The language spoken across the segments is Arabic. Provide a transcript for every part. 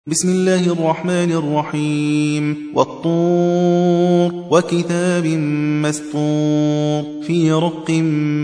بسم الله الرحمن الرحيم والطور وكتاب مسطور في رق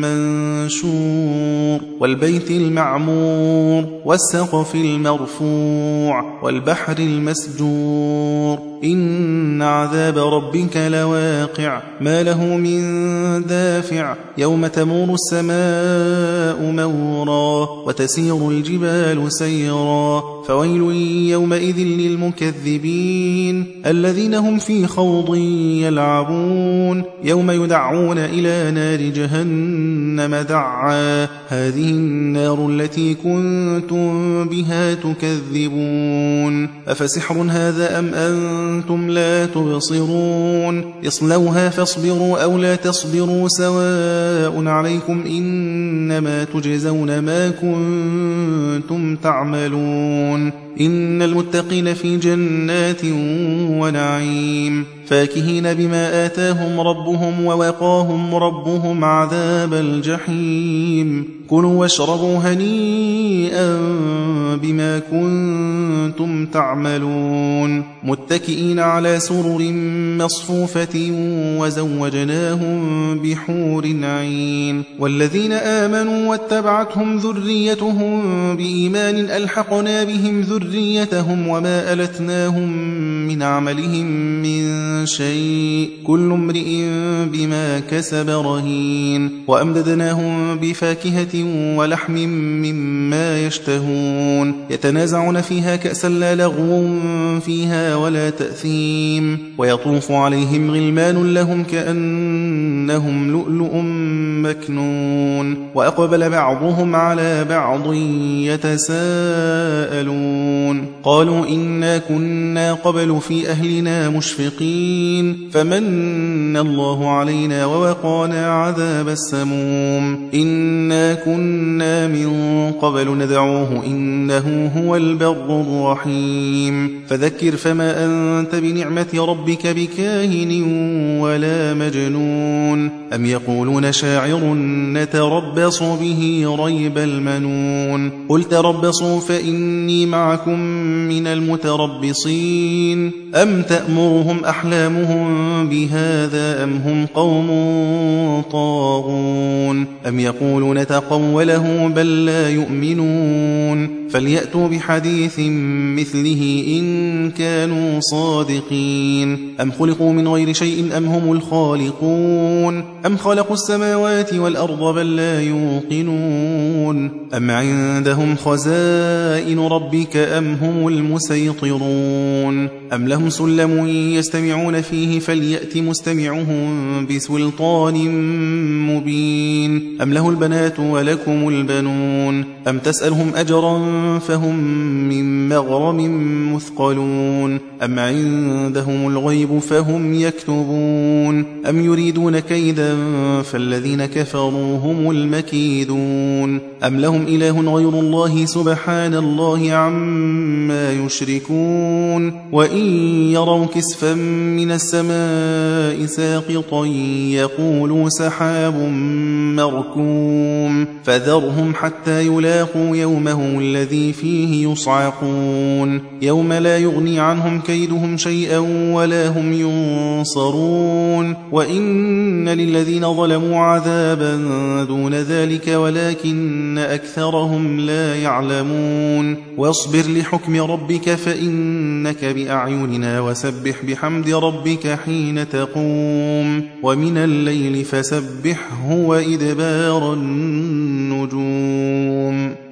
منشور والبيت المعمور والسقف المرفوع والبحر المسجور إن عذاب ربك لواقع ما له من دافع يوم تمور السماء مورا وتسير الجبال سيرا فويل يومئذ للمكذبين الذين هم في خوض يلعبون يوم يدعون إلى نار جهنم دعا هذه النار التي كنتم بها تكذبون أفسحر هذا أم أنتم لا تبصرون اصلوها فاصبروا أو لا تصبروا سواء عليكم إنما تجزون ما كنتم تعملون إن المتقين في جنات ونعيم فاكهين بما آتاهم ربهم ووقاهم ربهم عذاب الجحيم كلوا واشربوا هنيئا بما كنتم تعملون متكئين على سرر مصفوفة وزوجناهم بحور عين والذين آمنوا واتبعتهم ذريتهم بإيمان ألحقنا بهم ذريتهم وما ألتناهم من عملهم من شيء كل امرئ بما كسب رهين وأمددناهم بفاكهة ولحم مما يشتهون يتنازعون فيها كأسا لا لغو فيها ولا تأثيم ويطوف عليهم غلمان لهم كأنهم لؤلؤ مكنون وأقبل بعضهم على بعض يتساءلون قالوا إنا كنا قبل في أهلنا مشفقين فمن الله علينا ووقانا عذاب السموم إنا كنا من قبل ندعوه إنه هو البر الرحيم فذكر فما أنت بنعمة ربك بكاهن ولا مجنون أم يقولون شاعر نتربص به ريب المنون قل تربصوا فإني معكم من المتربصين أم تأمرهم أحلامهم بهذا أم هم قوم طاغون أم يقولون تقوله بل لا يؤمنون فليأتوا بحديث مثله إن كانوا صادقين أم خلقوا من غير شيء أم هم الخالقون أم خلقوا السماوات والأرض بل لا يوقنون أم عندهم خزائن ربك أم هم المسيطرون أم لهم سلم يستمعون فيه فليأت مستمعهم بسلطان مبين أم له البنات ولكم البنون أم تسألهم أجرا فهم من مغرم مثقلون أم عندهم الغيب فهم يكتبون أم يريدون كيدا فالذين كفروا هم المكيدون أم لهم إله غير الله سبحان الله عما يشركون وإن يروا كسفا من السماء ساقطا يقولوا سحاب مركوم فذرهم حتى يلاقوا يومهم الذي فيه يصعقون يوم لا يغني عنهم كيدهم شيئا ولا هم ينصرون وإن للذين ظلموا عذابا دون ذلك ولكن أكثرهم لا يعلمون واصبر لحكم ربك فإنك بأعيننا وسبح بحمد ربك حين تقوم ومن الليل فسبحه وإدبار النجوم